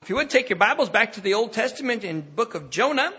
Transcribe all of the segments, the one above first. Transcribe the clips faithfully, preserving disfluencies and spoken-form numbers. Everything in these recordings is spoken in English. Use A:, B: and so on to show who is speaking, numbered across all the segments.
A: If you would take your Bibles back to the Old Testament in the book of Jonah.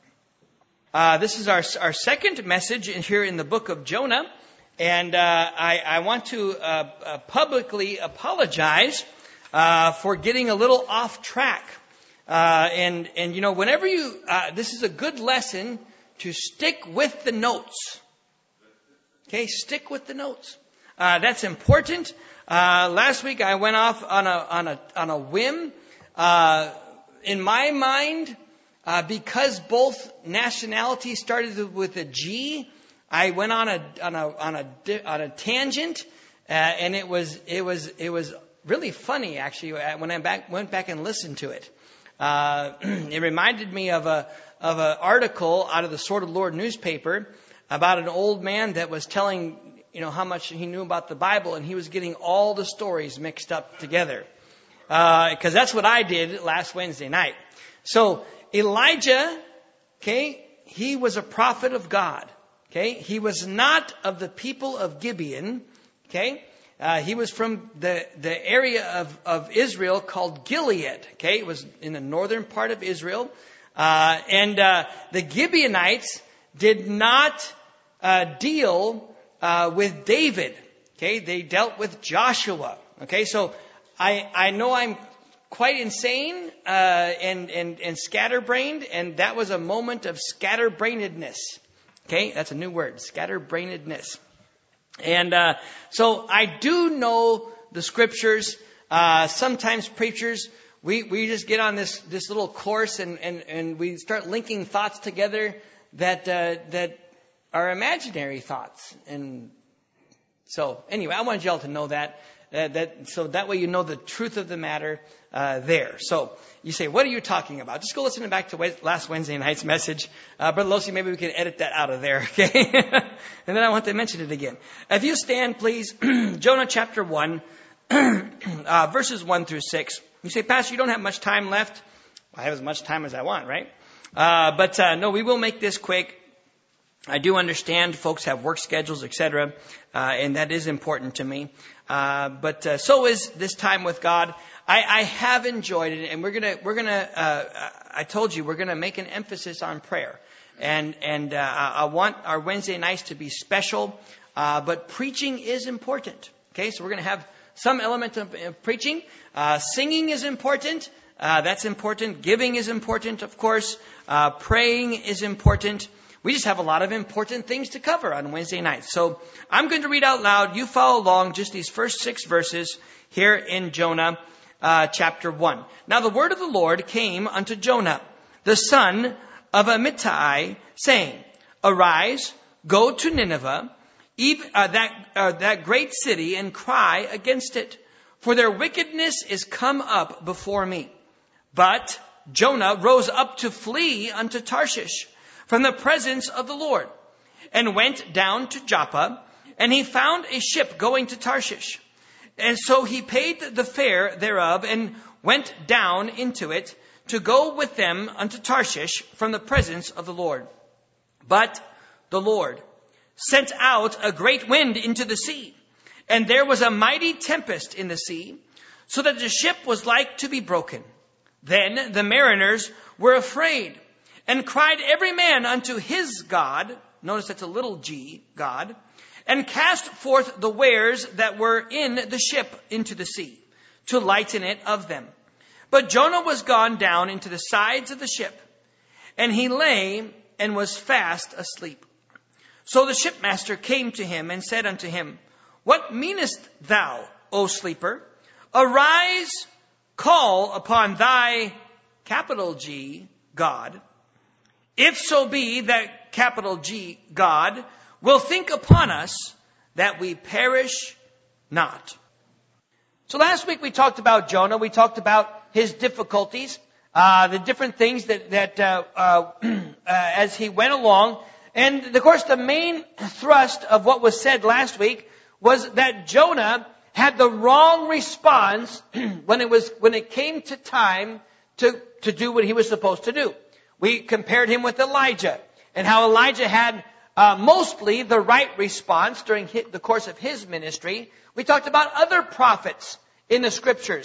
A: Uh, this is our our second message in, here in the book of Jonah. And uh, I, I want to uh, uh, publicly apologize uh, for getting a little off track. Uh, and, and, you know, whenever you, uh, this is a good lesson to stick with the notes. Okay, stick with the notes. Uh, that's important. Uh, last week I went off on a, on a, on a whim. Uh, in my mind, uh, because both nationalities started with a G, I went on a, on a, on a, on a tangent, uh, and it was, it was, it was really funny actually when I back, went back and listened to it. Uh, it reminded me of a, of an article out of the Sword of the Lord newspaper about an old man that was telling, you know, how much he knew about the Bible, and he was getting all the stories mixed up together. Uh, cause that's what I did last Wednesday night. So Elijah, okay, he was a prophet of God. Okay, he was not of the people of Gibeon. Okay, uh, he was from the, the area of, of Israel called Gilead. Okay, it was in the northern part of Israel. Uh, and, uh, the Gibeonites did not, uh, deal, uh, with David. Okay, they dealt with Joshua. Okay, so I, I know I'm quite insane, uh, and, and, and scatterbrained, and that was a moment of scatterbrainedness. Okay, that's a new word, scatterbrainedness. And, uh, so I do know the scriptures. Uh, sometimes preachers, we, we just get on this, this little course and, and, and we start linking thoughts together that, uh, that are imaginary thoughts. And so anyway, I wanted y'all to know that. Uh, that so that way you know the truth of the matter uh, there. So you say, what are you talking about? Just go listen back to we- last Wednesday night's message. Uh, Brother Losi, maybe we can edit that out of there, okay? And then I want to mention it again. If you stand, please, Jonah chapter one, uh, verses one through six. You say, Pastor, you don't have much time left. I have as much time as I want, right? Uh, but uh, no, we will make this quick. I do understand folks have work schedules, et cetera, uh, and that is important to me. Uh, but uh, so is this time with God. I, I have enjoyed it, and we're gonna we're gonna. Uh, I told you we're gonna make an emphasis on prayer, and and uh, I want our Wednesday nights to be special. Uh, but preaching is important. Okay, so we're gonna have some element of, of preaching. Uh, singing is important. Uh, that's important. Giving is important, of course. Uh, praying is important. We just have a lot of important things to cover on Wednesday nights. So I'm going to read out loud. You follow along just these first six verses here in Jonah uh, chapter one. Now the word of the Lord came unto Jonah, the son of Amittai, saying, Arise, go to Nineveh, even, uh, that, uh, that great city, and cry against it, for their wickedness is come up before me. But Jonah rose up to flee unto Tarshish from the presence of the Lord, and went down to Joppa, and he found a ship going to Tarshish. And so he paid the fare thereof, and went down into it, to go with them unto Tarshish from the presence of the Lord. But the Lord sent out a great wind into the sea, and there was a mighty tempest in the sea, so that the ship was like to be broken. Then the mariners were afraid, and cried every man unto his God, notice that's a little g, God, and cast forth the wares that were in the ship into the sea, to lighten it of them. But Jonah was gone down into the sides of the ship, and he lay and was fast asleep. So the shipmaster came to him and said unto him, What meanest thou, O sleeper? Arise, call upon thy, capital G, God. If so be that capital G, God, will think upon us that we perish not. So last week we talked about Jonah. We talked about his difficulties, uh, the different things that, that uh, uh, uh, as he went along. And of course the main thrust of what was said last week was that Jonah had the wrong response when it was when it came to time to, to do what he was supposed to do. We compared him with Elijah, and how Elijah had uh, mostly the right response during his, the course of his ministry. We talked about other prophets in the scriptures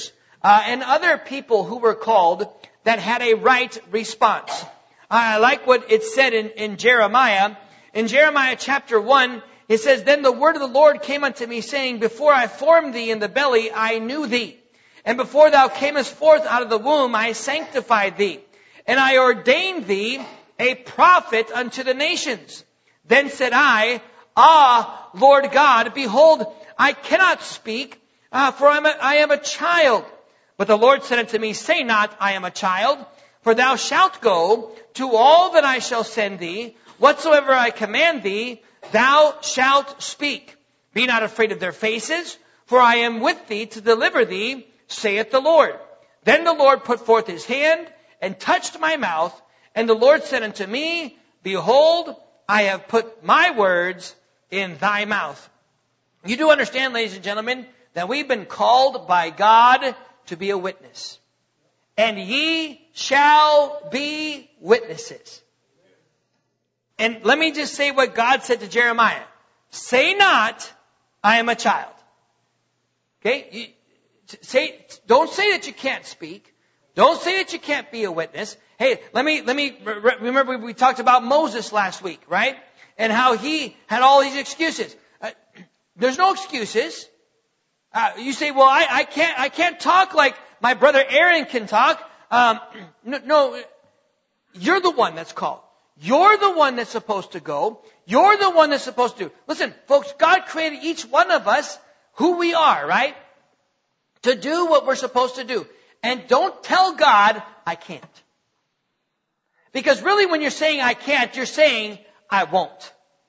A: uh, and other people who were called that had a right response. I like what it said in, in Jeremiah. In Jeremiah chapter one, it says, "Then the word of the Lord came unto me, saying, Before I formed thee in the belly, I knew thee. And before thou camest forth out of the womb, I sanctified thee. And I ordained thee a prophet unto the nations. Then said I, Ah, Lord God, behold, I cannot speak, uh, for I am, a, I am a child. But the Lord said unto me, Say not, I am a child, for thou shalt go to all that I shall send thee. Whatsoever I command thee, thou shalt speak. Be not afraid of their faces, for I am with thee to deliver thee, saith the Lord. Then the Lord put forth his hand and touched my mouth. And the Lord said unto me, Behold, I have put my words in thy mouth." You do understand, ladies and gentlemen, that we've been called by God to be a witness. And ye shall be witnesses. And let me just say what God said to Jeremiah. Say not, I am a child. Okay? You, say, don't say that you can't speak. Don't say that you can't be a witness. Hey, let me, let me, remember we talked about Moses last week, right? And how he had all these excuses. Uh, there's no excuses. Uh, you say, well, I, I can't, I can't talk like my brother Aaron can talk. Um, no, no, you're the one that's called. You're the one that's supposed to go. You're the one that's supposed to do. Listen, folks, God created each one of us who we are, right? To do what we're supposed to do. And don't tell God, I can't. Because really when you're saying I can't, you're saying I won't.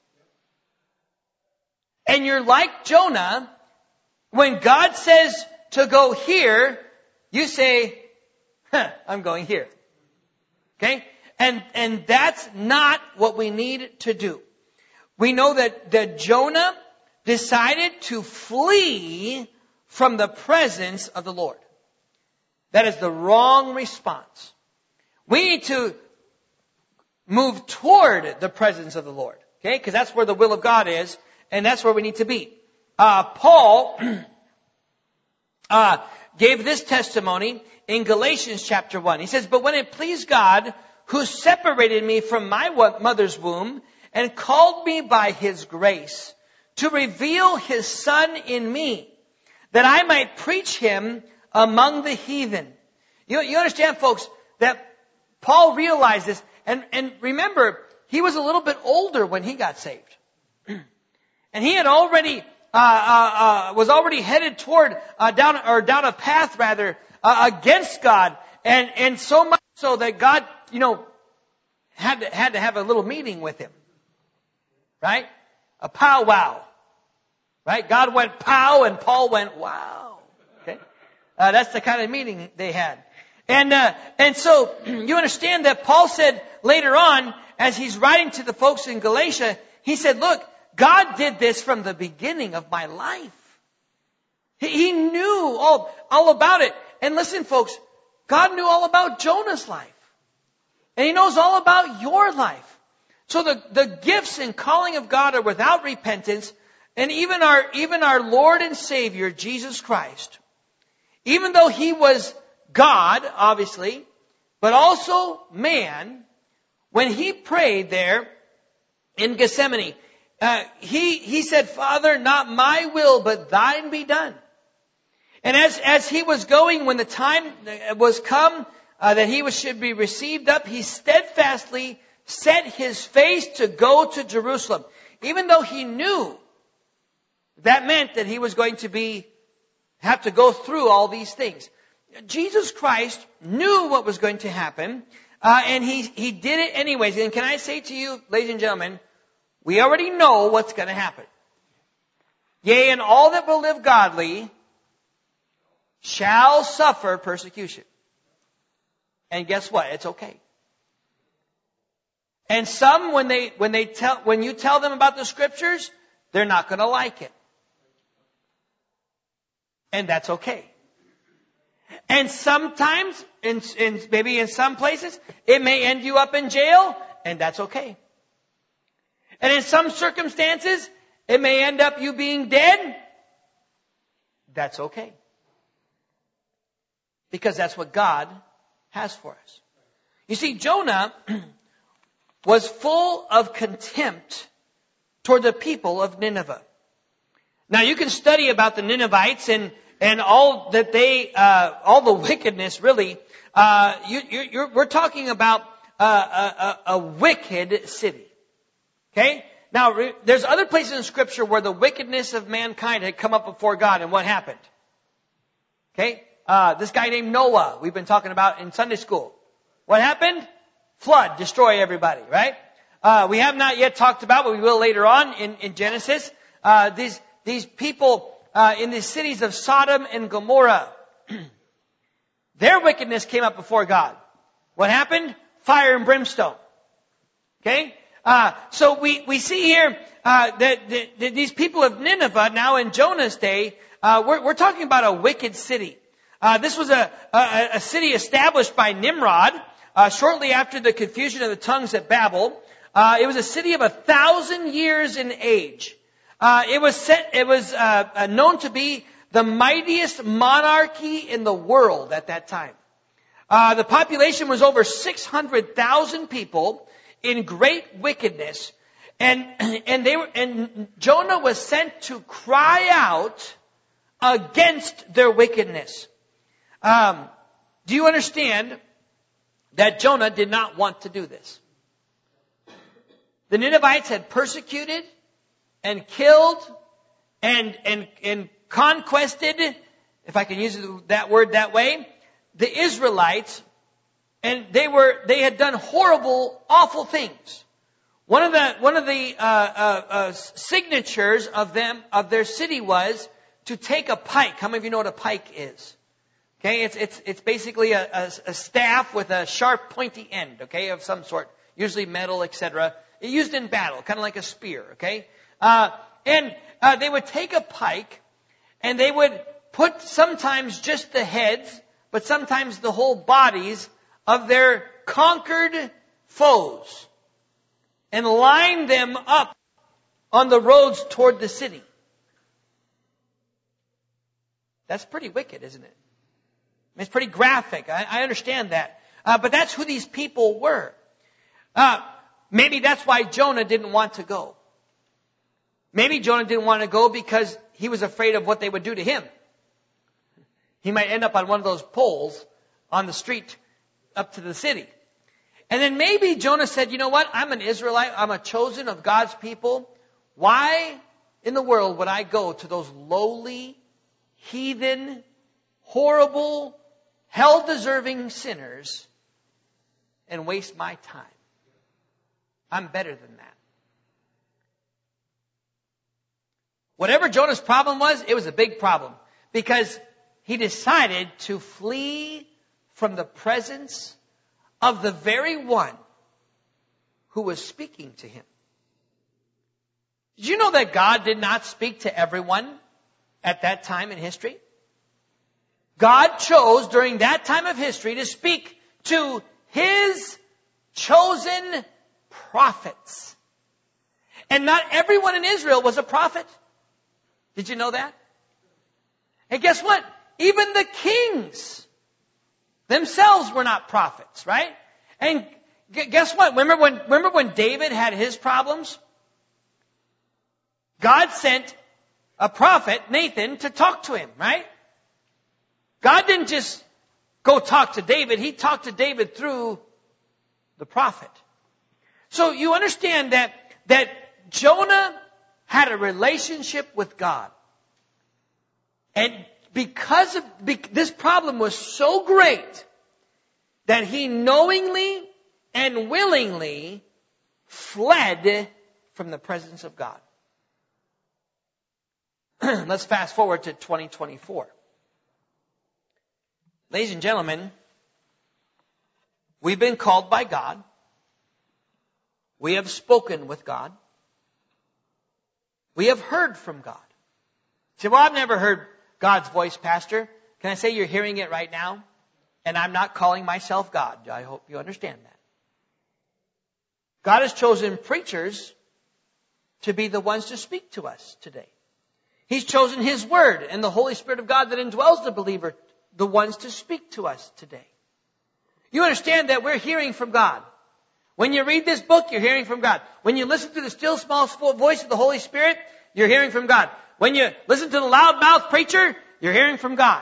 A: And you're like Jonah. When God says to go here, you say, huh, I'm going here. Okay? And, and that's not what we need to do. We know that, that Jonah decided to flee from the presence of the Lord. That is the wrong response. We need to move toward the presence of the Lord. Okay? Because that's where the will of God is. And that's where we need to be. Uh, Paul uh, gave this testimony in Galatians chapter one. He says, "But when it pleased God, who separated me from my mother's womb and called me by his grace to reveal his Son in me, that I might preach him among the heathen." You, you understand, folks, that Paul realized this. And, and remember, he was a little bit older when he got saved. And he had already, uh, uh, uh, was already headed toward, uh, down, or down a path rather, uh, against God. And, and so much so that God, you know, had to, had to have a little meeting with him. Right? A powwow. Right? God went pow and Paul went wow. Okay? Uh, that's the kind of meeting they had. And, uh, and so you understand that Paul said later on, as he's writing to the folks in Galatia, he said, look, God did this from the beginning of my life. He, he knew all, all about it. And listen, folks, God knew all about Jonah's life. And he knows all about your life. So the, the gifts and calling of God are without repentance. And even our, even our Lord and Savior, Jesus Christ, even though he was God, obviously, but also man, when he prayed there in Gethsemane, uh, he, he said, Father, not my will, but thine be done. And as, as he was going, when the time was come uh, that he was, should be received up, he steadfastly set his face to go to Jerusalem. Even though he knew that meant that he was going to be, have to go through all these things. Jesus Christ knew what was going to happen, uh, and he, he did it anyways. And can I say to you, ladies and gentlemen, we already know what's going to happen. Yea, and all that will live godly shall suffer persecution. And guess what? It's okay. And some, when they, when they tell, when you tell them about the scriptures, they're not going to like it. And that's okay. And sometimes, in, in, maybe in some places, it may end you up in jail, and that's okay. And in some circumstances, it may end up you being dead. That's okay. because that's what God has for us. You see, Jonah was full of contempt toward the people of Nineveh. Now, you can study about the Ninevites and and all that they, uh, all the wickedness, really. Uh, you, you, you're, we're talking about uh, a, a, a wicked city. Okay? Now, re- there's other places in Scripture where the wickedness of mankind had come up before God, and what happened? Okay? Uh, this guy named Noah, we've been talking about in Sunday school. What happened? Flood, destroy everybody, right? Uh, we have not yet talked about, but we will later on in, in Genesis. Uh, these, these people, uh, in the cities of Sodom and Gomorrah, their wickedness came up before God. What happened? Fire and brimstone. Okay? Uh, so we, we see here, uh, that, that, that these people of Nineveh, now in Jonah's day, uh, we're, we're talking about a wicked city. Uh, this was a, a, a city established by Nimrod, uh, shortly after the confusion of the tongues at Babel. Uh, it was a city of a thousand years in age. Uh, it was set, it was, uh, uh, known to be the mightiest monarchy in the world at that time. Uh, the population was over six hundred thousand people in great wickedness. And, and they were, and Jonah was sent to cry out against their wickedness. Um, do you understand that Jonah did not want to do this? The Ninevites had persecuted and killed and, and, and conquested, if I can use that word that way, the Israelites, and they were, they had done horrible, awful things. One of the, one of the, uh, uh, uh, signatures of them, of their city was to take a pike. How many of you know what a pike is? Okay, it's, it's, it's basically a, a, a staff with a sharp, pointy end, okay, of some sort, usually metal, et cetera. Used in battle, kind of like a spear, okay? Uh, and, uh, they would take a pike and they would put sometimes just the heads, but sometimes the whole bodies of their conquered foes and line them up on the roads toward the city. That's pretty wicked, isn't it? I mean, it's pretty graphic. I, I understand that. Uh, but that's who these people were. Uh, maybe that's why Jonah didn't want to go. Maybe Jonah didn't want to go because he was afraid of what they would do to him. He might end up on one of those poles on the street up to the city. And then maybe Jonah said, you know what? I'm an Israelite. I'm a chosen of God's people. Why in the world would I go to those lowly, heathen, horrible, hell-deserving sinners and waste my time? I'm better than that. Whatever Jonah's problem was, it was a big problem because he decided to flee from the presence of the very one who was speaking to him. Did you know that God did not speak to everyone at that time in history? God chose during that time of history to speak to His chosen prophets. And not everyone in Israel was a prophet. Did you know that? And guess what? Even the kings themselves were not prophets, right? And guess what? Remember when, remember when David had his problems? God sent a prophet, Nathan, to talk to him, right? God didn't just go talk to David. He talked to David through the prophet. So you understand that, that Jonah had a relationship with God. And because of, this problem was so great that he knowingly and willingly fled from the presence of God. Let's fast forward to twenty twenty-four. Ladies and gentlemen, we've been called by God. We have spoken with God. We have heard from God. You say, well, I've never heard God's voice, Pastor. Can I say you're hearing it right now? And I'm not calling myself God. I hope you understand that. God has chosen preachers to be the ones to speak to us today. He's chosen His Word and the Holy Spirit of God that indwells the believer
B: the ones to speak to us today. You understand that we're hearing from God. When you read this book, you're hearing from God. When you listen to the still small voice of the Holy Spirit, you're hearing from God. When you listen to the loudmouth preacher, you're hearing from God.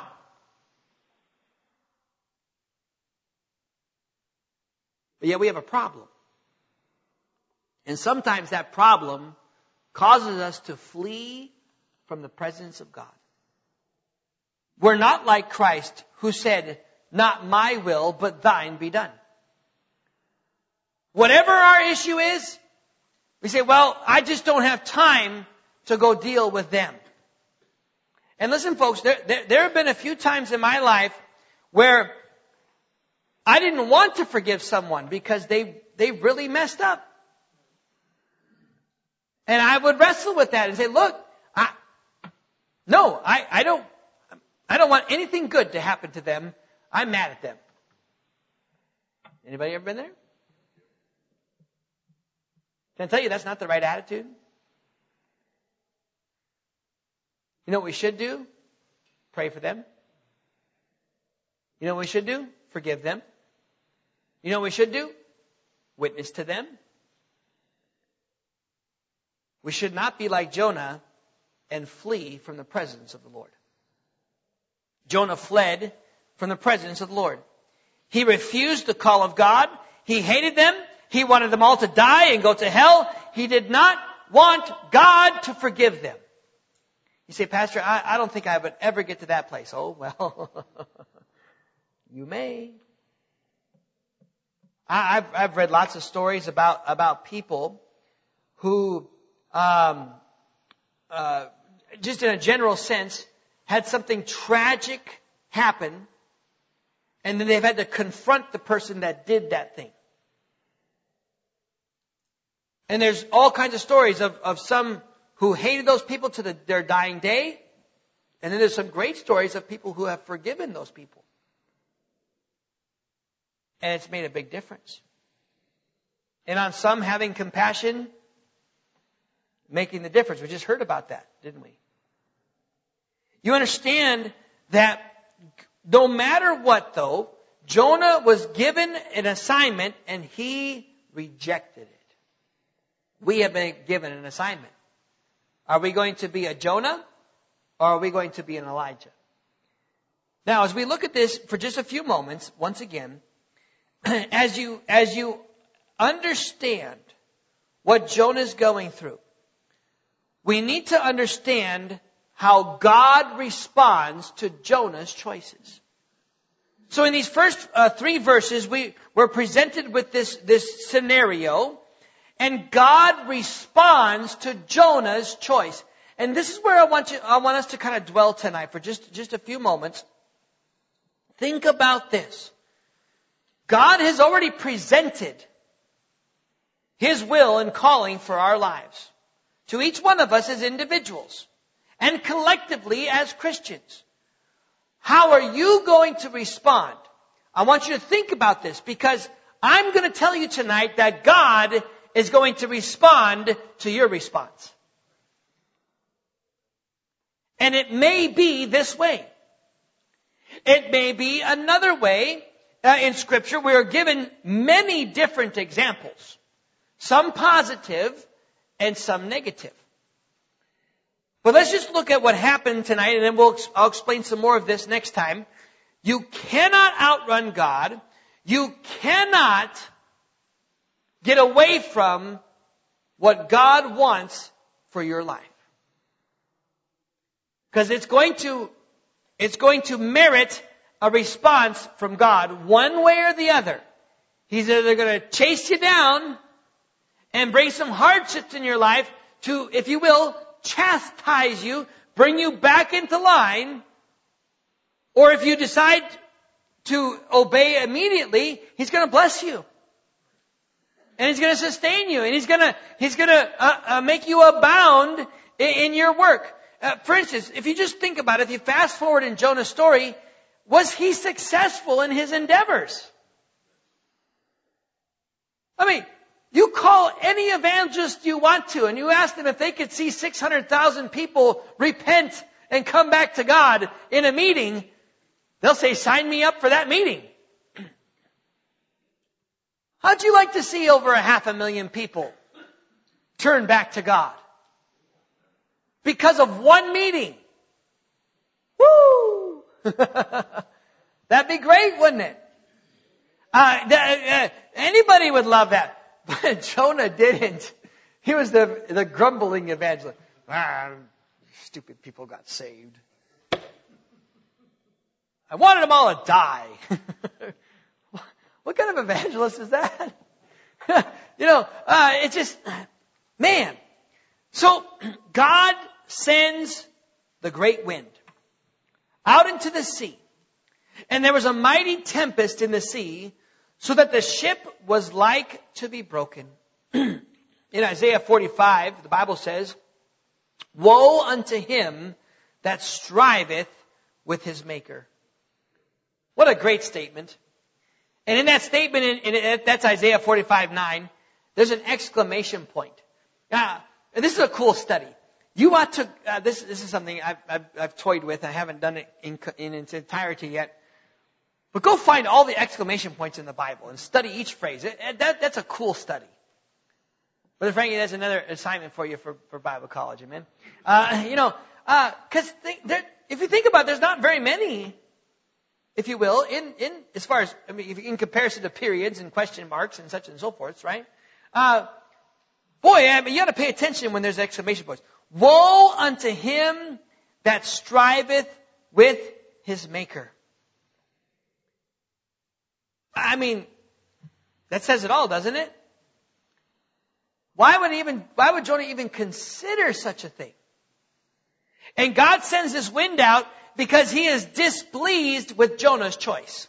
B: But yet we have a problem. And sometimes that problem causes us to flee from the presence of God. We're not like Christ, who said, "Not my will, but thine be done." Whatever our issue is, we say, "Well, I just don't have time to go deal with them." And listen, folks, there, there, there have been a few times in my life where I didn't want to forgive someone because they, they really messed up. And I would wrestle with that and say, "Look, I, no, I, I don't, I don't want anything good to happen to them. I'm mad at them." Anybody ever been there? Can I tell you that's not the right attitude? You know what we should do? Pray for them. You know what we should do? Forgive them. You know what we should do? Witness to them. We should not be like Jonah and flee from the presence of the Lord. Jonah fled from the presence of the Lord. He refused the call of God. He hated them. He wanted them all to die and go to hell. He did not want God to forgive them. You say, "Pastor, I, I don't think I would ever get to that place." Oh, well, you may. I, I've, I've read lots of stories about, about people who, um, uh, just in a general sense, had something tragic happen, and then they've had to confront the person that did that thing. And there's all kinds of stories of, of some who hated those people to the, their dying day. And then there's some great stories of people who have forgiven those people. And it's made a big difference. And on some, having compassion, making the difference. We just heard about that, didn't we? You understand that no matter what, though, Jonah was given an assignment and he rejected it. We have been given an assignment. Are we going to be a Jonah or are we going to be an Elijah? Now, as we look at this for just a few moments, once again, as you, as you understand what Jonah is going through, we need to understand how God responds to Jonah's choices. So in these first uh, three verses, we were presented with this, this scenario. And God responds to Jonah's choice. And this is where I want you, I want us to kind of dwell tonight for just, just a few moments. Think about this. God has already presented His will and calling for our lives to each one of us as individuals and collectively as Christians. How are you going to respond? I want you to think about this because I'm going to tell you tonight that God is going to respond to your response. And it may be this way. It may be another way. Uh, in Scripture, we are given many different examples. Some positive and some negative. But let's just look at what happened tonight, and then we'll, I'll explain some more of this next time. You cannot outrun God. You cannot get away from what God wants for your life. Because it's going to, it's going to merit a response from God one way or the other. He's either going to chase you down and bring some hardships in your life to, if you will, chastise you, bring you back into line. Or if you decide to obey immediately, He's going to bless you. And He's going to sustain you. And He's going to, He's going to uh, uh, make you abound in, in your work. Uh, for instance, if you just think about it, if you fast forward in Jonah's story, was he successful in his endeavors? I mean, you call any evangelist you want to, and you ask them if they could see six hundred thousand people repent and come back to God in a meeting, They'll say, sign me up for that meeting. How'd you like to see over a half a million people turn back to God? Because of one meeting. Woo! That'd be great, wouldn't it? Uh, uh, anybody would love that. But Jonah didn't. He was the, the grumbling evangelist. Ah, stupid people got saved. I wanted them all to die. What kind of evangelist is that? you know, uh, it's just, man. So, God sends the great wind out into the sea. And there was a mighty tempest in the sea, so that the ship was like to be broken. In Isaiah forty-five, the Bible says, woe unto him that striveth with his maker. What a great statement. And in that statement, in, in, that's Isaiah forty-five nine, there's an exclamation point. Uh, this is a cool study. You ought to, uh, this, this is something I've, I've, I've toyed with. I haven't done it in, in its entirety yet. But go find all the exclamation points in the Bible and study each phrase. It, it, that, that's a cool study. Brother Frankie, that's another assignment for you for, for Bible college, amen? Uh, you know, because uh, if you think about it, there's not very many, if you will, in, in as far as, I mean, if, in comparison to periods and question marks and such and so forth, right? Uh, boy, I mean, you got to pay attention when there's exclamation points. Woe unto him that striveth with his maker. I mean, that says it all, doesn't it? Why would even, why would Jonah even consider such a thing? And God sends this wind out because he is displeased with Jonah's choice.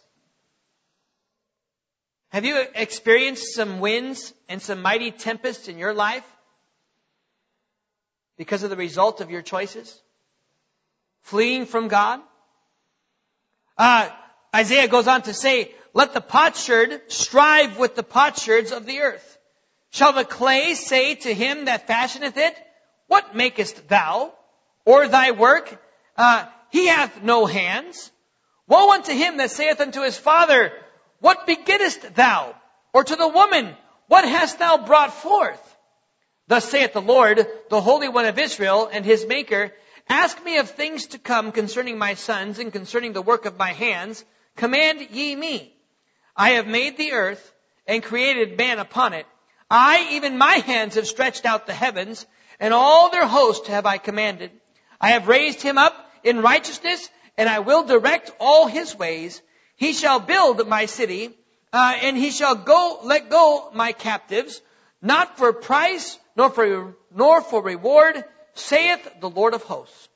B: Have you experienced some winds and some mighty tempests in your life because of the result of your choices? Fleeing from God? Uh, Isaiah goes on to say, let the potsherd strive with the potsherds of the earth. Shall the clay say to him that fashioneth it, what makest thou? Or thy work? Uh, he hath no hands. Woe unto him that saith unto his father, what begettest thou? Or to the woman, what hast thou brought forth? Thus saith the Lord, the Holy One of Israel, and his Maker, ask me of things to come concerning my sons, and concerning the work of my hands. Command ye me. I have made the earth, and created man upon it. I, even my hands, have stretched out the heavens, and all their host have I commanded. I have raised him up in righteousness, and I will direct all his ways. He shall build my city, uh, and he shall go let go my captives, not for price, nor for nor for reward, saith the Lord of hosts.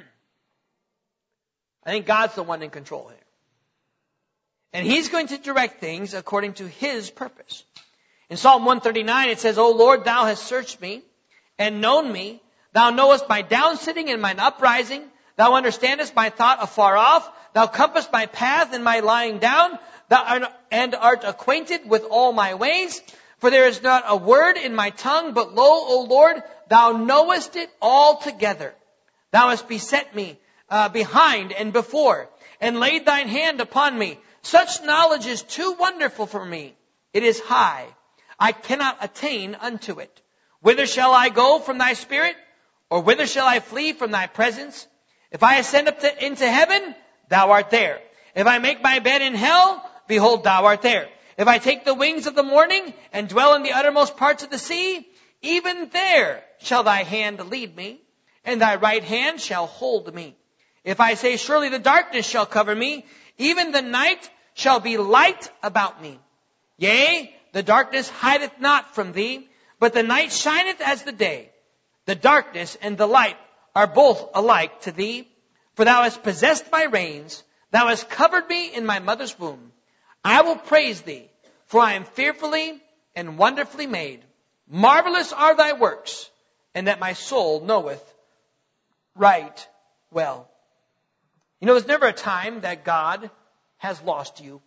B: I think God's the one in control here. And he's going to direct things according to his purpose. In Psalm one thirty-nine, it says, O Lord, thou hast searched me and known me. Thou knowest my downsitting and mine uprising. Thou understandest my thought afar off. Thou compassest my path and my lying down. Thou art, and art acquainted with all my ways. For there is not a word in my tongue, but lo, O Lord, thou knowest it altogether. Thou hast beset me uh, behind and before, and laid thine hand upon me. Such knowledge is too wonderful for me. It is high. I cannot attain unto it. Whither shall I go from thy spirit? Or whither shall I flee from thy presence? If I ascend up to, into heaven, thou art there. If I make my bed in hell, behold, thou art there. If I take the wings of the morning and dwell in the uttermost parts of the sea, even there shall thy hand lead me, and thy right hand shall hold me. If I say, surely the darkness shall cover me, even the night shall be light about me. Yea, the darkness hideth not from thee, but the night shineth as the day. The darkness and the light are both alike to thee. For thou hast possessed my reins. Thou hast covered me in my mother's womb. I will praise thee, for I am fearfully and wonderfully made. Marvelous are thy works, and that my soul knoweth right well. You know, there's never a time that God has lost you.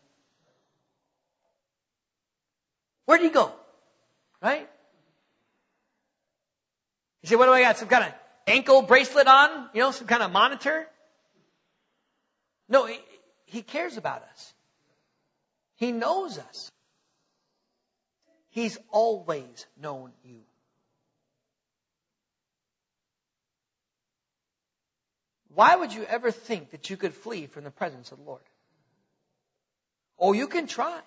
B: Where'd he go? Right? You say, what do I got? Some kind of ankle bracelet on? You know, some kind of monitor? No, he, He cares about us. He knows us. He's always known you. Why would you ever think that you could flee from the presence of the Lord? Oh, you can try.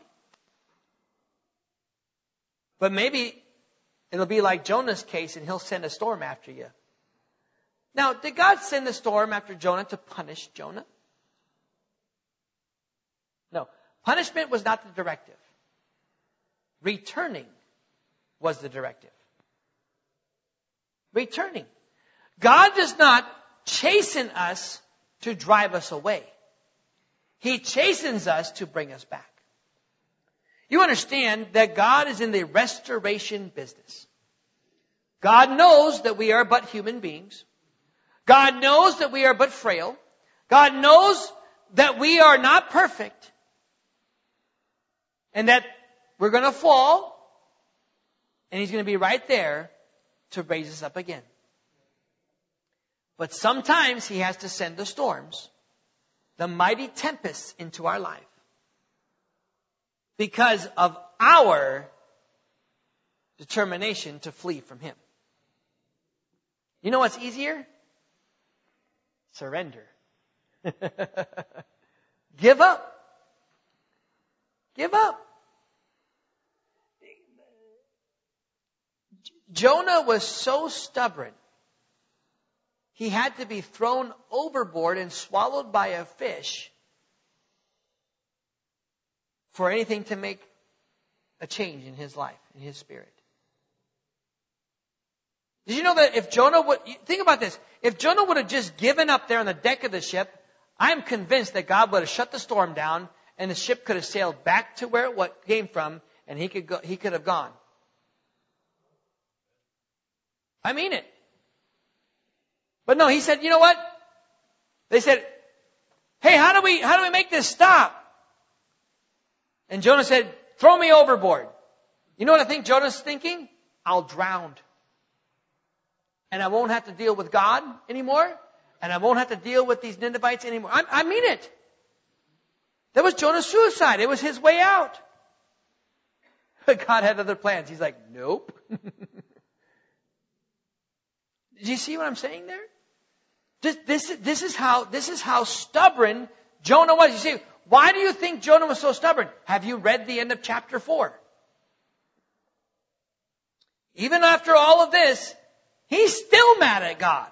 B: But maybe it'll be like Jonah's case and he'll send a storm after you. Now, did God send the storm after Jonah to punish Jonah? No. Punishment was not the directive. Returning was the directive. Returning. God does not chasten us to drive us away. He chastens us to bring us back. You understand that God is in the restoration business. God knows that we are but human beings. God knows that we are but frail. God knows that we are not perfect. And that we're going to fall. And He's going to be right there to raise us up again. But sometimes He has to send the storms, the mighty tempests into our life. Because of our determination to flee from Him. You know what's easier? Surrender. Give up. Give up. Jonah was so stubborn, he had to be thrown overboard and swallowed by a fish for anything to make a change in his life, in his spirit. Did you know that if Jonah would, think about this, if Jonah would have just given up there on the deck of the ship, I'm convinced that God would have shut the storm down and the ship could have sailed back to where it came from and he could go, he could have gone. I mean it. But no, he said, you know what? They said, hey, how do we, how do we make this stop? And Jonah said, throw me overboard. You know what I think Jonah's thinking? I'll drown. And I won't have to deal with God anymore. And I won't have to deal with these Ninevites anymore. I, I mean it. That was Jonah's suicide. It was his way out. But God had other plans. He's like, nope. Did you see what I'm saying there? This, this, this is how, this is how stubborn Jonah was. You see, why do you think Jonah was so stubborn? Have you read the end of chapter four? Even after all of this, he's still mad at God.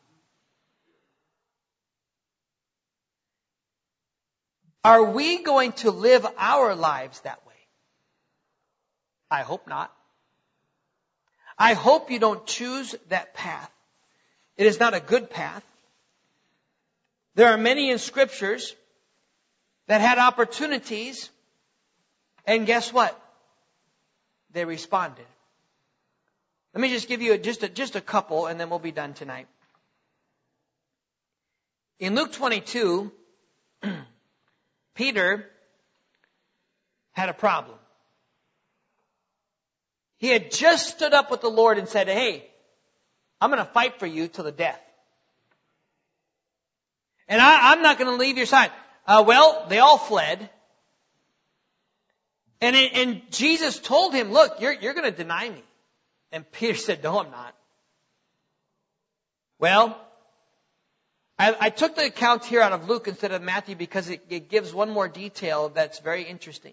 B: Are we going to live our lives that way? I hope not. I hope you don't choose that path. It is not a good path. There are many in scriptures that had opportunities, and guess what? They responded. Let me just give you just a, just a couple, and then we'll be done tonight. In Luke twenty-two, Peter had a problem. He had just stood up with the Lord and said, hey, I'm going to fight for you till the death. And I, I'm not going to leave your side. Uh, well, they all fled. And, it, and Jesus told him, look, you're, you're going to deny me. And Peter said, no, I'm not. Well, I, I took the account here out of Luke instead of Matthew because it, it gives one more detail that's very interesting.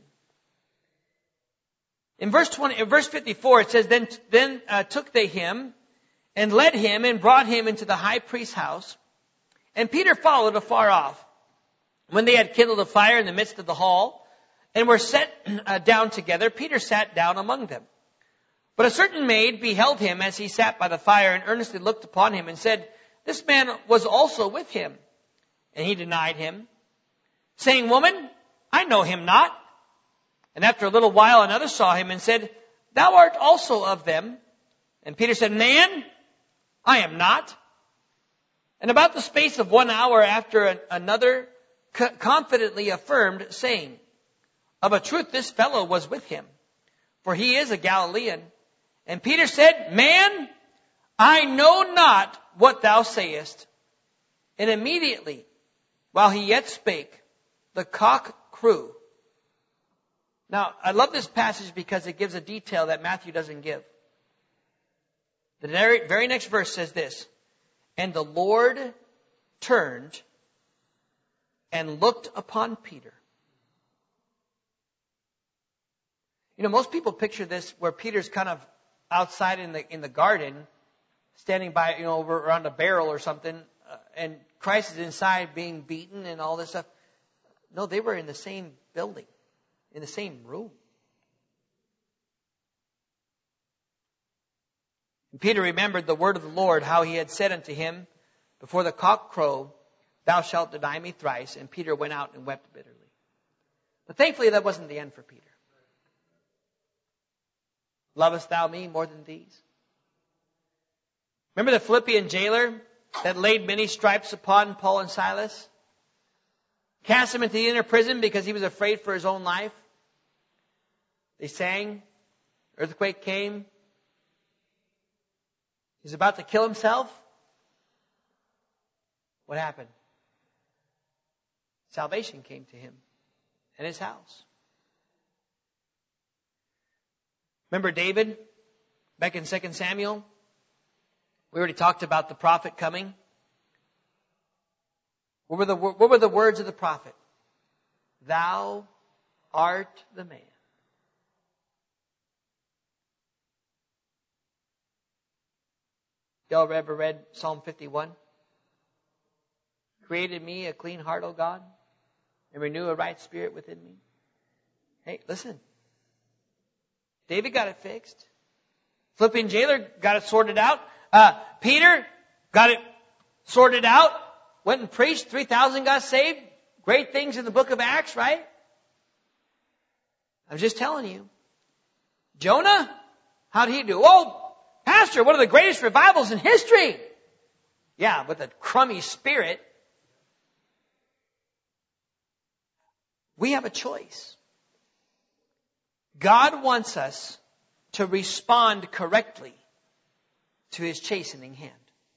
B: In verse twenty, in verse fifty-four, it says, then, then uh, took they him and led him and brought him into the high priest's house. And Peter followed afar off. When they had kindled a fire in the midst of the hall and were set uh, down together, Peter sat down among them. But a certain maid beheld him as he sat by the fire and earnestly looked upon him and said, this man was also with him. And he denied him, saying, woman, I know him not. And after a little while another saw him and said, thou art also of them. And Peter said, man, I am not. And about the space of one hour after another confidently affirmed, saying, of a truth this fellow was with him, for he is a Galilean. And Peter said, man, I know not what thou sayest. And immediately, while he yet spake, the cock crew. Now, I love this passage because it gives a detail that Matthew doesn't give. The very, very next verse says this, and the Lord turned and looked upon Peter. You know, most people picture this where Peter's kind of outside in the in the garden, standing by, you know, over around a barrel or something, uh, and Christ is inside being beaten and all this stuff. No, they were in the same building, in the same room. And Peter remembered the word of the Lord, how he had said unto him, before the cock crow, thou shalt deny me thrice. And Peter went out and wept bitterly. But thankfully that wasn't the end for Peter. Lovest thou me more than these? Remember the Philippian jailer that laid many stripes upon Paul and Silas? Cast him into the inner prison because he was afraid for his own life. They sang. Earthquake came. He's about to kill himself. What happened? Salvation came to him and his house. Remember David, back in Second Samuel? We already talked about the prophet coming. What were the, what were the words of the prophet? Thou art the man. Y'all ever read Psalm fifty-one? Created me a clean heart, O God, and renew a right spirit within me. Hey, listen. David got it fixed. Philippian jailer got it sorted out. Uh, Peter got it sorted out. Went and preached. three thousand got saved. Great things in the book of Acts, right? I'm just telling you. Jonah, how'd he do? Oh, Pastor, one of the greatest revivals in history. Yeah, with a crummy spirit. We have a choice. God wants us to respond correctly to His chastening hand.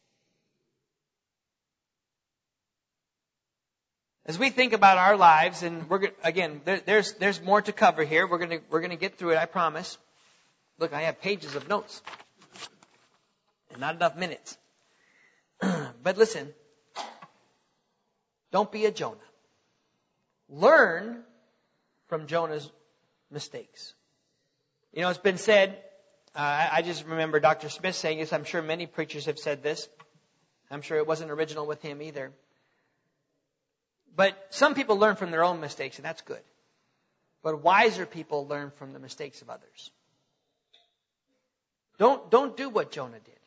B: As we think about our lives, and we're again, there, there's there's more to cover here. We're gonna we're gonna get through it, I promise. Look, I have pages of notes, and not enough minutes. But listen, don't be a Jonah. Learn from Jonah's mistakes. You know, it's been said, uh, I, I just remember Doctor Smith saying this. I'm sure many preachers have said this. I'm sure it wasn't original with him either. But some people learn from their own mistakes, and that's good. But wiser people learn from the mistakes of others. Don't, don't do what Jonah did.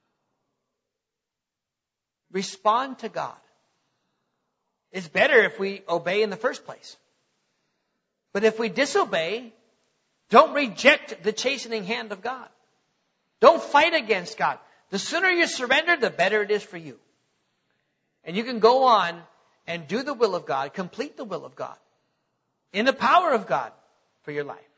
B: Respond to God. It's better if we obey in the first place. But if we disobey, don't reject the chastening hand of God. Don't fight against God. The sooner you surrender, the better it is for you. And you can go on and do the will of God, complete the will of God, in the power of God for your life.